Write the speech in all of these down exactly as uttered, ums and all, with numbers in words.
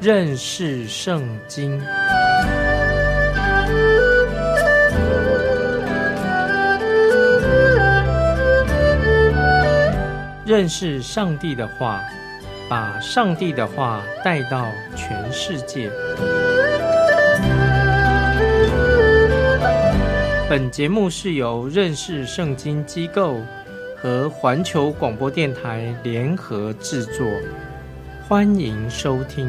认识圣经。认识上帝的话，把上帝的话带到全世界。本节目是由认识圣经机构和环球广播电台联合制作，欢迎收听。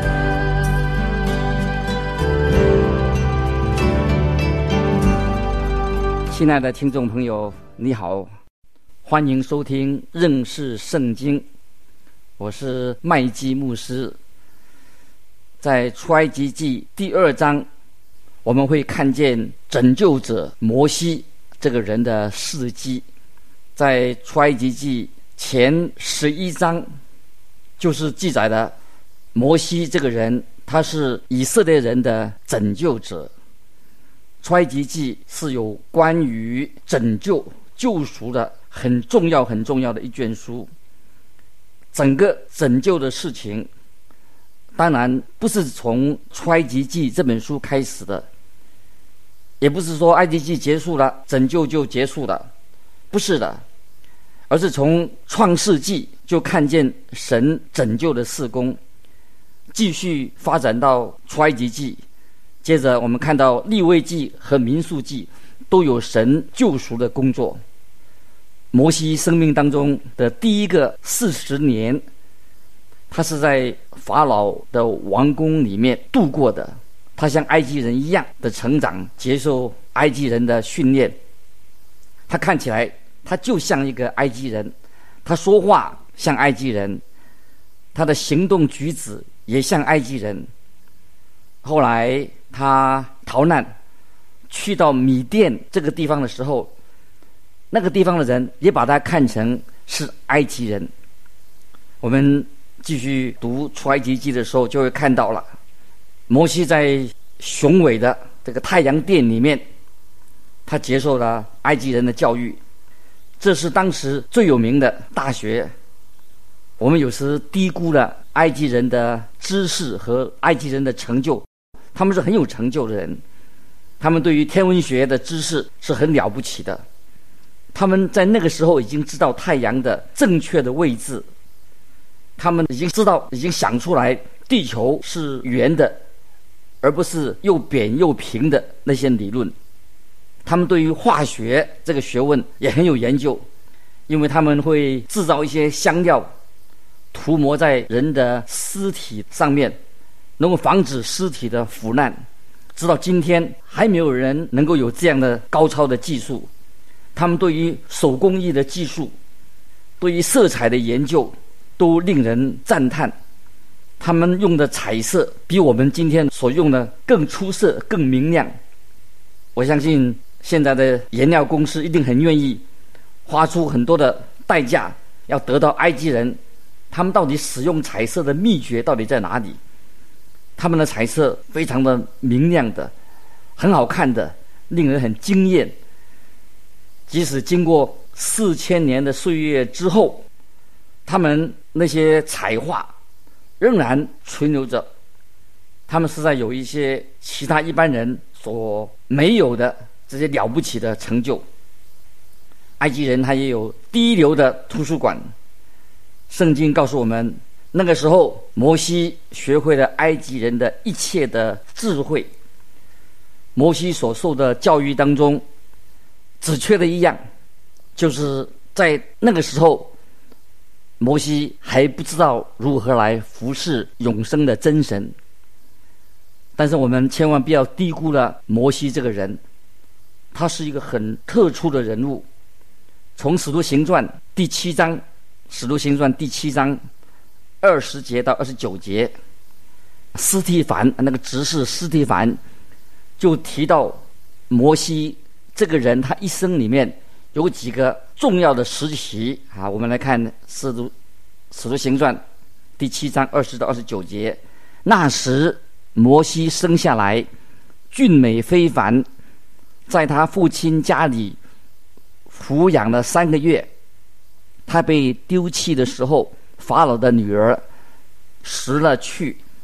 亲爱的听众朋友，你好，欢迎收听认识圣经，我是麦基牧师。在出埃及记第二章，我们会看见拯救者摩西这个人的事迹。在出埃及记前十一章，就是记载了摩西这个人，他是以色列人的拯救者。出埃及记是有关于拯救救赎的很重要很重要的一卷书。整个拯救的事情当然不是从出埃及记这本书开始的，也不是说埃及记结束了拯救就结束了，不是的，而是从创世纪就看见神拯救的事工，继续发展到出埃及记，接着我们看到利未记和民数记都有神救赎的工作。摩西生命当中的第一个四十年，他是在法老的王宫里面度过的，他像埃及人一样的成长，接受埃及人的训练。他看起来他就像一个埃及人，他说话像埃及人，他的行动举止也像埃及人。后来他逃难去到米甸这个地方的时候，那个地方的人也把他看成是埃及人。我们继续读出埃及记的时候就会看到了，摩西在雄伟的这个太阳殿里面，他接受了埃及人的教育，这是当时最有名的大学。我们有时低估了埃及人的知识和埃及人的成就，他们是很有成就的人，他们对于天文学的知识是很了不起的，他们在那个时候已经知道太阳的正确的位置，他们已经知道已经想出来地球是圆的而不是又扁又平的那些理论。他们对于化学这个学问也很有研究，因为他们会制造一些香料涂抹在人的尸体上面，能够防止尸体的腐烂。直到今天还没有人能够有这样的高超的技术。他们对于手工艺的技术，对于色彩的研究都令人赞叹。他们用的彩色比我们今天所用的更出色更明亮。我相信现在的颜料公司一定很愿意花出很多的代价要得到埃及人他们到底使用彩色的秘诀到底在哪里。他们的彩色非常的明亮的，很好看的，令人很惊艳。即使经过四千年的岁月之后，他们那些彩画仍然存留着，他们实在有一些其他一般人所没有的这些了不起的成就。埃及人他也有第一流的图书馆。圣经告诉我们，那个时候摩西学会了埃及人的一切的智慧。摩西所受的教育当中只缺的一样，就是在那个时候摩西还不知道如何来服侍永生的真神。但是我们千万不要低估了摩西这个人，他是一个很特殊的人物。从使徒行传第七章使徒行传第七章二十节到二十九节，司提反那个执事司提反就提到摩西这个人，他一生里面有几个重要的时期啊。我们来看使徒使徒行传第七章二十到二十九节。那时摩西生下来俊美非凡，在他父亲家里抚养了三个月。他被丢弃的时候，法老的女儿拾了去，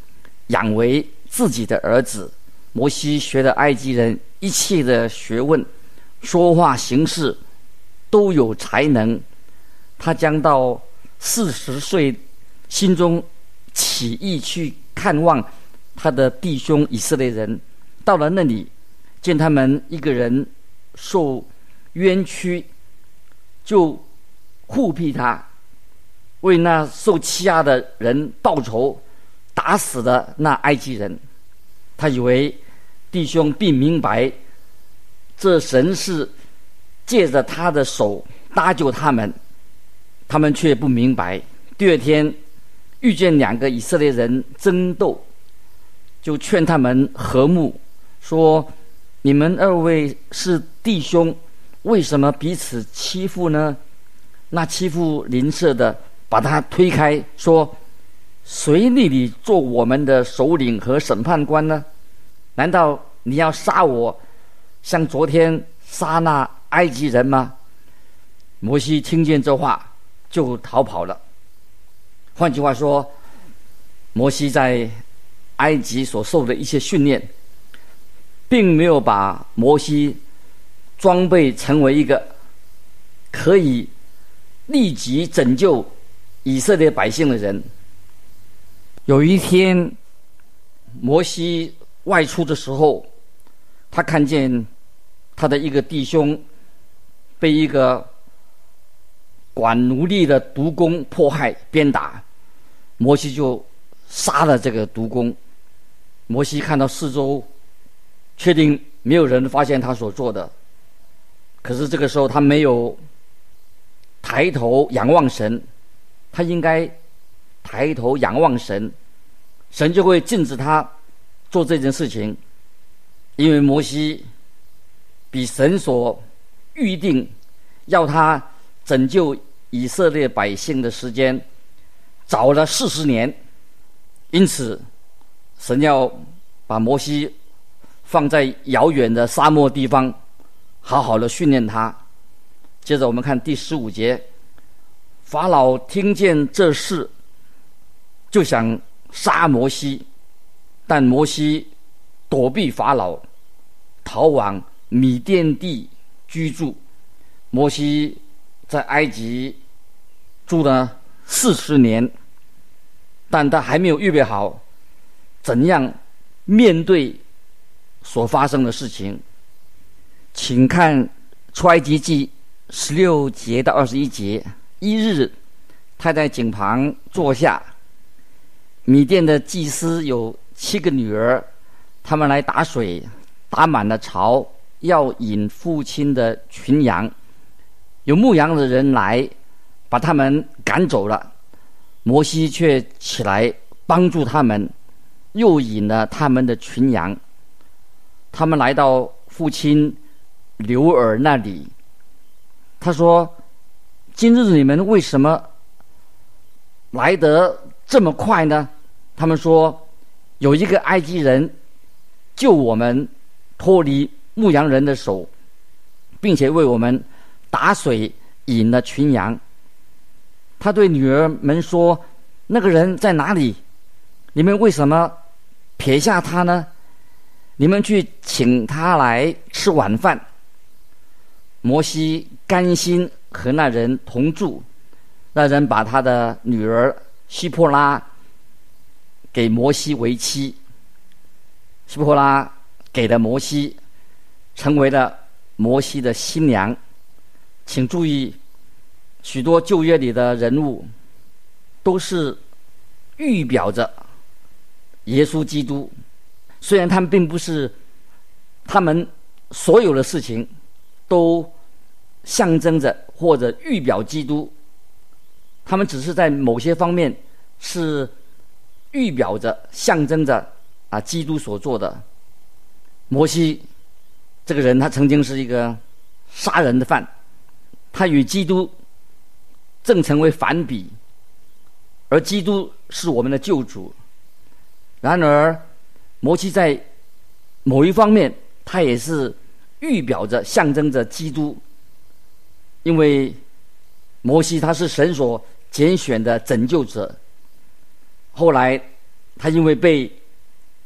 养为自己的儿子。摩西学了埃及人一切的学问，说话行事都有才能。他将到四十岁，心中起意去看望他的弟兄以色列人。到了那里，见他们一个人受冤屈，就护庇他，为那受欺压的人报仇，打死了那埃及人。他以为弟兄必明白，这神是借着他的手搭救他们，他们却不明白。第二天遇见两个以色列人争斗，就劝他们和睦，说：你们二位是弟兄，为什么彼此欺负呢？那欺负邻舍的把他推开，说：谁立你做我们的首领和审判官呢？难道你要杀我，像昨天杀那埃及人吗？摩西听见这话，就逃跑了。换句话说，摩西在埃及所受的一些训练，并没有把摩西装备成为一个可以立即拯救以色列百姓的人。有一天，摩西外出的时候，他看见他的一个弟兄被一个管奴隶的毒工迫害鞭打，摩西就杀了这个毒工。摩西看到四周，确定没有人发现他所做的，可是这个时候他没有抬头仰望神，他应该抬头仰望神，神就会禁止他做这件事情。因为摩西比神所预定要他拯救以色列百姓的时间早了四十年，因此神要把摩西放在遥远的沙漠地方，好好的训练他。接着我们看第十五节，法老听见这事，就想杀摩西，但摩西躲避法老，逃往米甸地居住。摩西在埃及住了四十年，但他还没有预备好怎样面对所发生的事情。请看出埃及记十六节到二十一节。一日，他在井旁坐下，米甸的祭司有七个女儿，他们来打水，打满了槽，要引父亲的群羊。有牧羊的人来，把他们赶走了。摩西却起来帮助他们，又引了他们的群羊。他们来到父亲流珥那里，他说：今日你们为什么来得这么快呢？他们说：有一个埃及人救我们脱离牧羊人的手，并且为我们打水引了群羊。他对女儿们说：那个人在哪里？你们为什么撇下他呢？你们去请他来吃晚饭。摩西甘心和那人同住，那人把他的女儿希波拉给摩西为妻。希波拉给了摩西，成为了摩西的新娘。请注意，许多旧约里的人物都是预表着耶稣基督，虽然他们并不是，他们所有的事情都象征着或者预表基督，他们只是在某些方面是预表着象征着啊基督所做的。摩西这个人，他曾经是一个杀人的犯，他与基督正成为反比，而基督是我们的救主。然而摩西在某一方面他也是预表着象征着基督，因为摩西他是神所拣选的拯救者。后来他因为被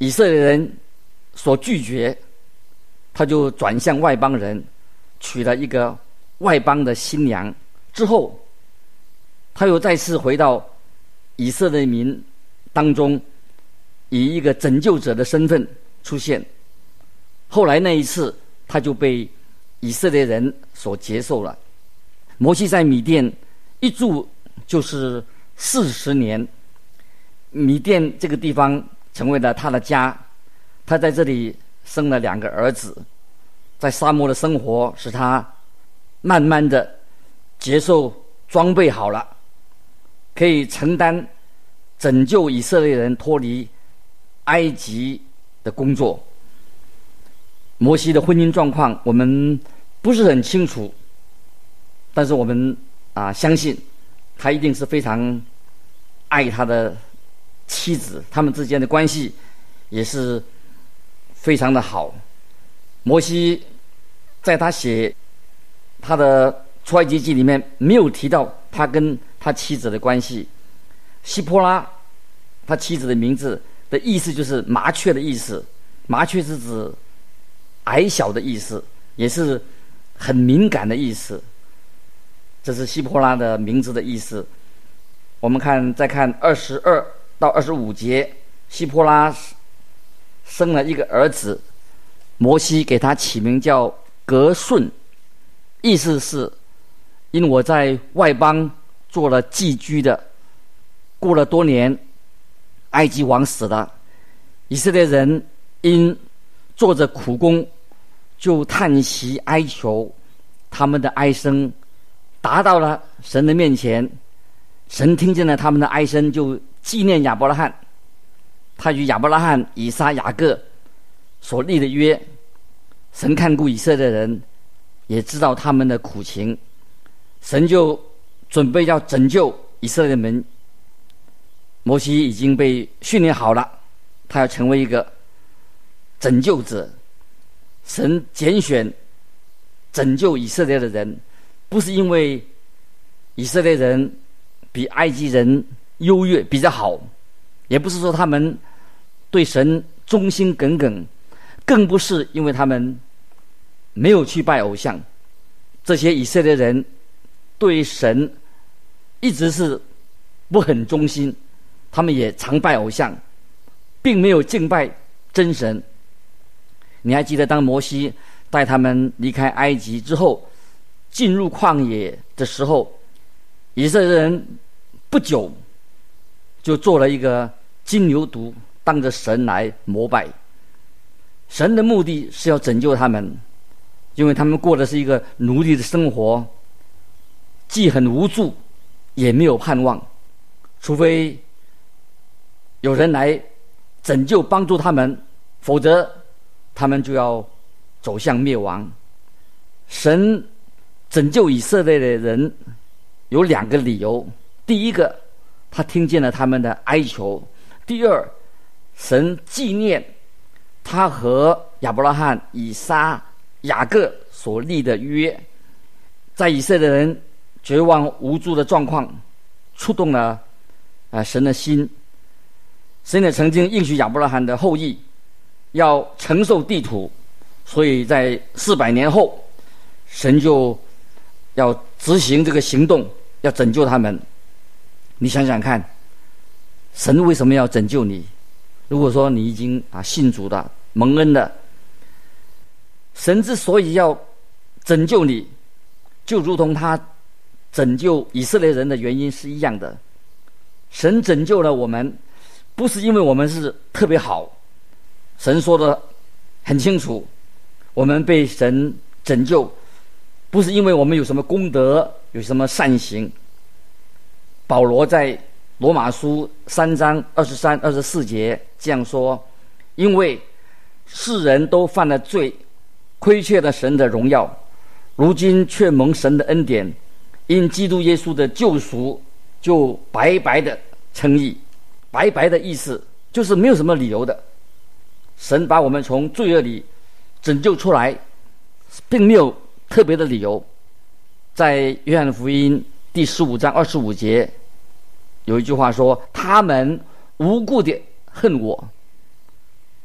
以色列人所拒绝，他就转向外邦人，娶了一个外邦的新娘。之后他又再次回到以色列民当中，以一个拯救者的身份出现。后来那一次他就被以色列人所接受了。摩西在米甸一住就是四十年，米甸这个地方成为了他的家，他在这里生了两个儿子。在沙漠的生活使他慢慢的接受装备好了，可以承担拯救以色列人脱离埃及的工作。摩西的婚姻状况我们不是很清楚，但是我们啊相信他一定是非常爱他的妻子，他们之间的关系也是非常的好。摩西在他写他的出埃及记里面没有提到他跟他妻子的关系。希波拉他妻子的名字的意思就是麻雀的意思，麻雀是指矮小的意思，也是很敏感的意思，这是希波拉的名字的意思。我们看再看二十二到二十五节，希波拉生了一个儿子，摩西给他起名叫革舜，意思是因我在外邦做了寄居的，过了多年，埃及王死了，以色列人因做着苦工，就叹息哀求，他们的哀声达到了神的面前。神听见了他们的哀声，就纪念亚伯拉罕，他与亚伯拉罕、以撒、雅各所立的约。神看顾以色列人，也知道他们的苦情，神就准备要拯救以色列人。摩西已经被训练好了，他要成为一个拯救者。神拣选拯救以色列的人，不是因为以色列人比埃及人优越比较好，也不是说他们对神忠心耿耿，更不是因为他们没有去拜偶像。这些以色列人对神一直是不很忠心，他们也常拜偶像，并没有敬拜真神。你还记得当摩西带他们离开埃及之后，进入旷野的时候，以色列人不久就做了一个金牛犊，当着神来膜拜。神的目的是要拯救他们，因为他们过的是一个奴隶的生活，既很无助也没有盼望，除非有人来拯救帮助他们，否则他们就要走向灭亡。神拯救以色列的人有两个理由：第一个，他听见了他们的哀求；第二，神纪念他和亚伯拉罕、以撒、雅各所立的约。在以色列人绝望无助的状况，触动了啊、呃、神的心。神也曾经应许亚伯拉罕的后裔要承受地土，所以在四百年后，神就要执行这个行动，要拯救他们。你想想看，神为什么要拯救你？如果说你已经啊信主的、蒙恩的，神之所以要拯救你，就如同他拯救以色列人的原因是一样的。神拯救了我们，不是因为我们是特别好，神说的很清楚，我们被神拯救不是因为我们有什么功德，有什么善行。保罗在罗马书三章二十三、二十四节这样说：因为世人都犯了罪，亏缺了神的荣耀，如今却蒙神的恩典，因基督耶稣的救赎，就白白的称义。白白的意思就是没有什么理由的，神把我们从罪恶里拯救出来，并没有特别的理由。在约翰福音第十五章二十五节有一句话说：他们无故的恨我。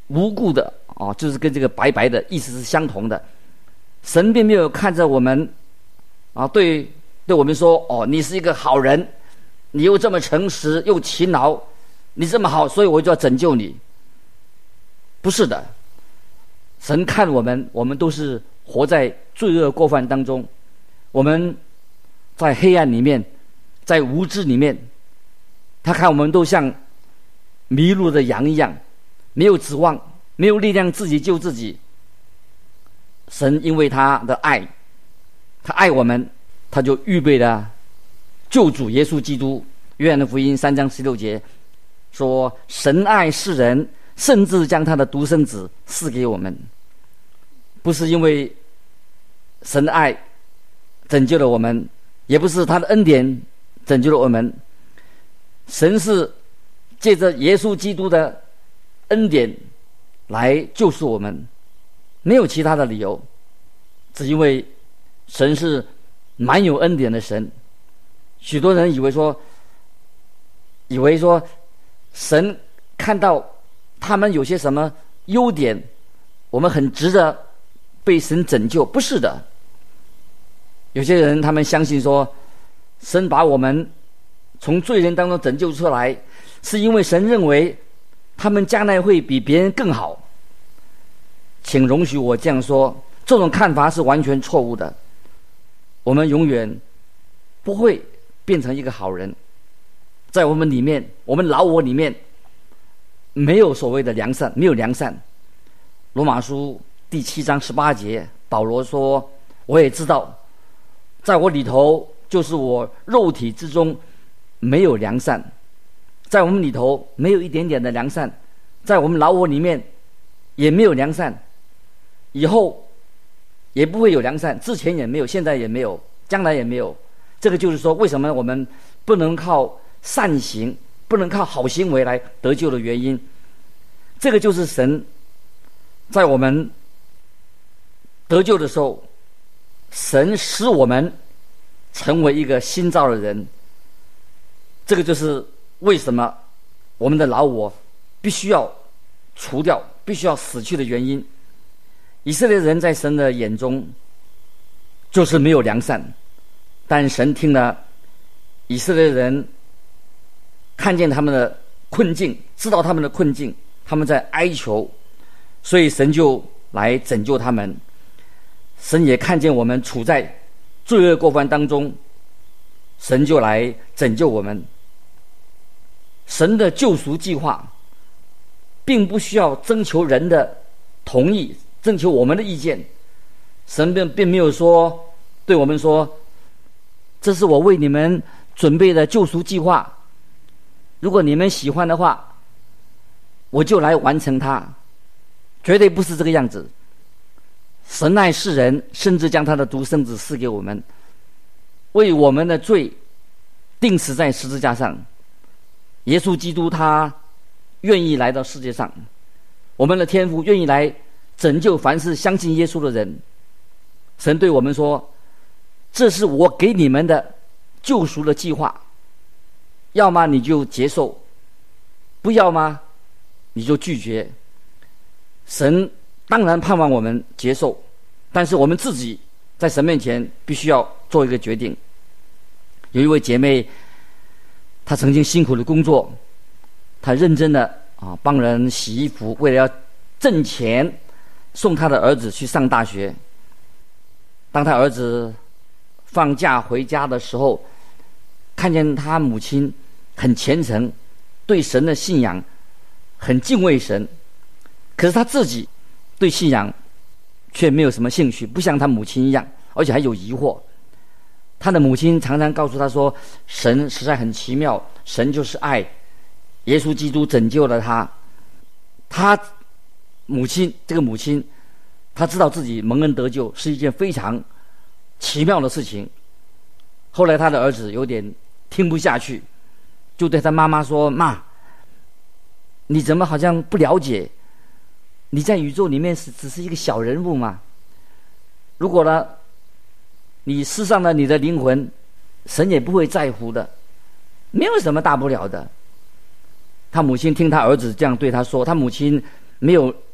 无故的哦，就是跟这个白白的意思是相同的。神并没有看着我们啊，对对我们说，哦，你是一个好人，你又这么诚实又勤劳，你这么好，所以我就要拯救你。不是的，神看我们，我们都是活在罪恶过犯当中，我们在黑暗里面，在无知里面，他看我们都像迷路的羊一样，没有指望，没有力量自己救自己。神因为他的爱，他爱我们，他就预备了救主耶稣基督。约翰的福音三章十六节说，神爱世人，甚至将他的独生子赐给我们。不是因为神的爱拯救了我们，也不是他的恩典拯救了我们，神是借着耶稣基督的恩典来救赎我们，没有其他的理由，只因为神是满有恩典的神。许多人以为说以为说神看到他们有些什么优点，我们很值得被神拯救。不是的，有些人他们相信说，神把我们从罪人当中拯救出来，是因为神认为他们将来会比别人更好。请容许我这样说，这种看法是完全错误的。我们永远不会变成一个好人，在我们里面，我们老我里面没有所谓的良善，没有良善。罗马书第七章十八节，保罗说，我也知道在我里头，就是我肉体之中没有良善。在我们里头没有一点点的良善，在我们老我里面也没有良善，以后也不会有良善，之前也没有，现在也没有，将来也没有。这个就是说，为什么我们不能靠善行，不能靠好行为来得救的原因。这个就是神在我们得救的时候，神使我们成为一个新造的人。这个就是为什么我们的老我必须要除掉，必须要死去的原因。以色列人在神的眼中就是没有良善，但神听了以色列人，看见他们的困境，知道他们的困境，他们在哀求，所以神就来拯救他们。神也看见我们处在罪恶过犯当中，神就来拯救我们。神的救赎计划并不需要征求人的同意，征求我们的意见。神并并没有说对我们说，这是我为你们准备的救赎计划，如果你们喜欢的话，我就来完成它。绝对不是这个样子。神爱世人，甚至将他的独生子赐给我们，为我们的罪钉死在十字架上。耶稣基督他愿意来到世界上，我们的天父愿意来拯救凡是相信耶稣的人。神对我们说，这是我给你们的救赎的计划，要么你就接受，不要吗你就拒绝。神当然盼望我们接受，但是我们自己在神面前必须要做一个决定。有一位姐妹，她曾经辛苦的工作，她认真的啊帮人洗衣服，为了要挣钱送她的儿子去上大学。当她儿子放假回家的时候，看见她母亲很虔诚，对神的信仰很敬畏神，可是她自己对信仰却没有什么兴趣，不像她母亲一样，而且还有疑惑。她的母亲常常告诉她说，神实在很奇妙，神就是爱，耶稣基督拯救了她。她母亲这个母亲她知道自己蒙恩得救是一件非常奇妙的事情。后来她的儿子有点听不下去，就对他妈妈说，妈，你怎么好像不了解，你在宇宙里面是只是一个小人物嘛？如果呢你失丧了你的灵魂，神也不会在乎的，没有什么大不了的。他母亲听他儿子这样对他说，他母亲没有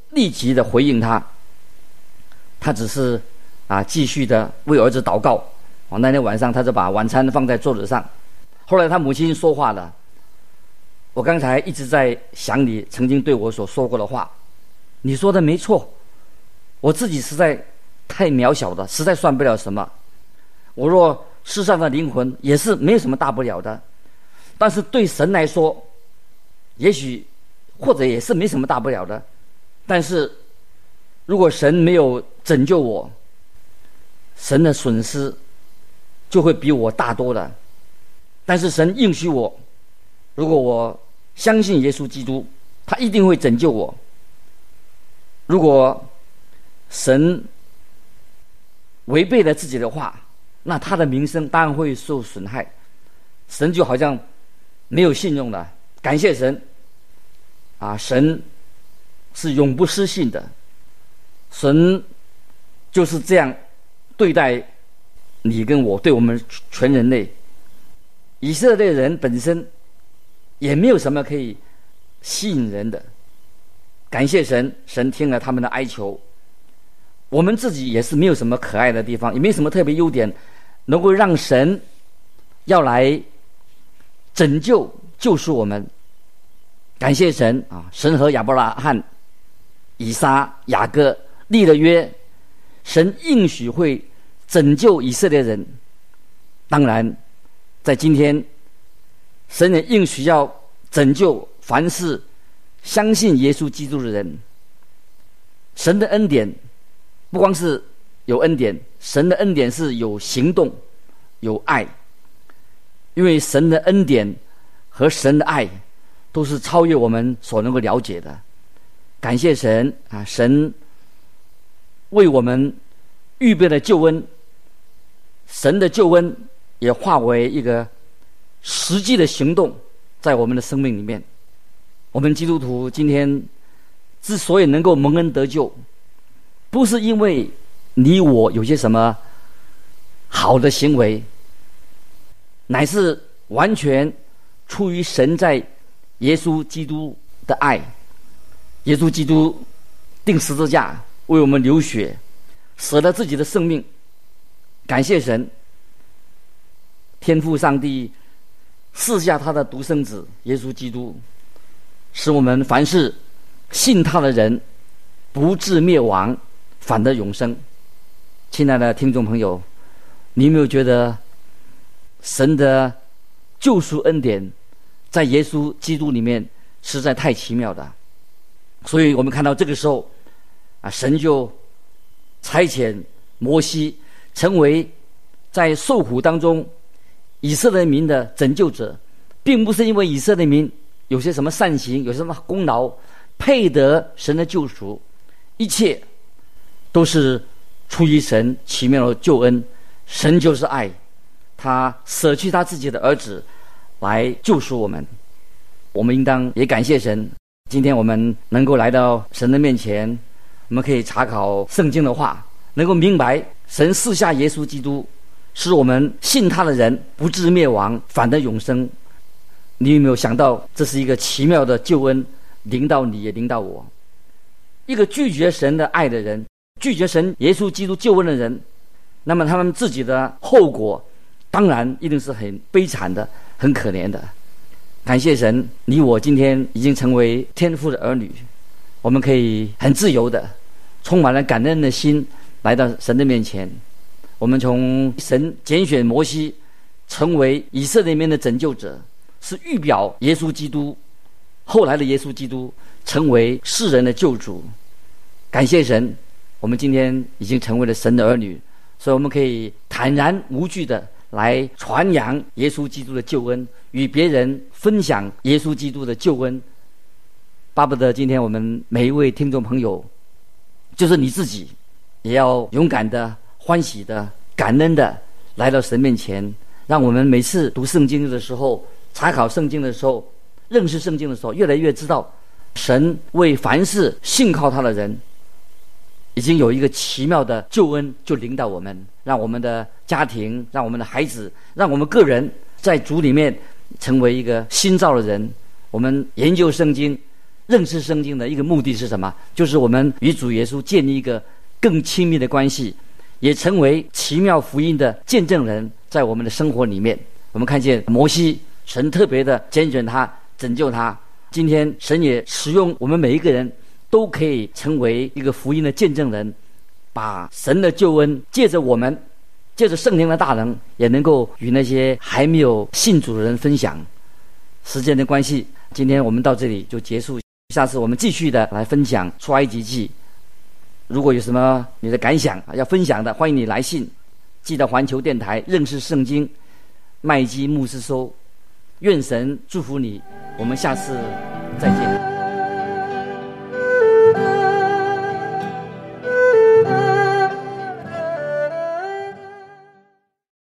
立即的回应他，他只是啊继续的为儿子祷告。哦，那天晚上他就把晚餐放在桌子上。后来他母亲说话了，我刚才一直在想你曾经对我所说过的话，你说的没错，我自己实在太渺小了，实在算不了什么。我若世上的灵魂也是没有什么大不了的，但是对神来说，也许或者也是没什么大不了的。但是如果神没有拯救我，神的损失就会比我大多了。但是神应许我，如果我相信耶稣基督，他一定会拯救我。如果神违背了自己的话，那他的名声当然会受损害，神就好像没有信用了。感谢神啊，神是永不失信的，神就是这样对待你跟我，对我们全人类。以色列人本身也没有什么可以吸引人的，感谢神，神听了他们的哀求。我们自己也是没有什么可爱的地方，也没什么特别优点能够让神要来拯救救赎我们。感谢神啊，神和亚伯拉罕、以撒、雅各立了约，神应许会拯救以色列人。当然在今天，神也应许要拯救凡是相信耶稣基督的人。神的恩典不光是有恩典，神的恩典是有行动有爱，因为神的恩典和神的爱都是超越我们所能够了解的。感谢神啊，神为我们预备了救恩，神的救恩也化为一个实际的行动在我们的生命里面。我们基督徒今天之所以能够蒙恩得救，不是因为你我有些什么好的行为，乃是完全出于神在耶稣基督的爱。耶稣基督钉十字架为我们流血，舍了自己的生命。感谢神，天父上帝赐下他的独生子耶稣基督，使我们凡是信他的人不至灭亡，反得永生。亲爱的听众朋友，你有没有觉得神的救赎恩典在耶稣基督里面实在太奇妙的？所以我们看到这个时候啊，神就差遣摩西成为在受苦当中以色列民的拯救者，并不是因为以色列民有些什么善行，有什么功劳配得神的救赎，一切都是出于神奇妙的救恩。神就是爱，他舍去他自己的儿子来救赎我们。我们应当也感谢神，今天我们能够来到神的面前，我们可以查考圣经的话，能够明白神赐下耶稣基督，使我们信他的人不至灭亡，反得永生。你有没有想到这是一个奇妙的救恩，临到你也临到我？一个拒绝神的爱的人，拒绝神耶稣基督救恩的人，那么他们自己的后果当然一定是很悲惨的，很可怜的。感谢神，你我今天已经成为天父的儿女，我们可以很自由的充满了感恩的心来到神的面前。我们从神拣选摩西成为以色列民的拯救者，是预表耶稣基督，后来的耶稣基督成为世人的救主。感谢神，我们今天已经成为了神的儿女，所以我们可以坦然无惧的来传扬耶稣基督的救恩，与别人分享耶稣基督的救恩。巴不得今天我们每一位听众朋友，就是你自己，也要勇敢的、欢喜的、感恩的来到神面前，让我们每次读圣经的时候、查考圣经的时候、认识圣经的时候，越来越知道神为凡是信靠他的人已经有一个奇妙的救恩就临到我们，让我们的家庭，让我们的孩子，让我们个人在主里面成为一个新造的人。我们研究圣经， 认识圣经的一个目的是什么？就是我们与主耶稣建立一个更亲密的关系，也成为奇妙福音的见证人，在我们的生活里面。我们看见摩西，神特别的拣选他，拯救他。今天神也使用我们每一个人，都可以成为一个福音的见证人，把神的救恩借着我们，借着圣灵的大能，也能够与那些还没有信主的人分享。时间的关系，今天我们到这里就结束，下次我们继续的来分享出埃及记。如果有什么你的感想要分享的，欢迎你来信寄到环球电台认识圣经麦基牧师收。愿神祝福你，我们下次再见。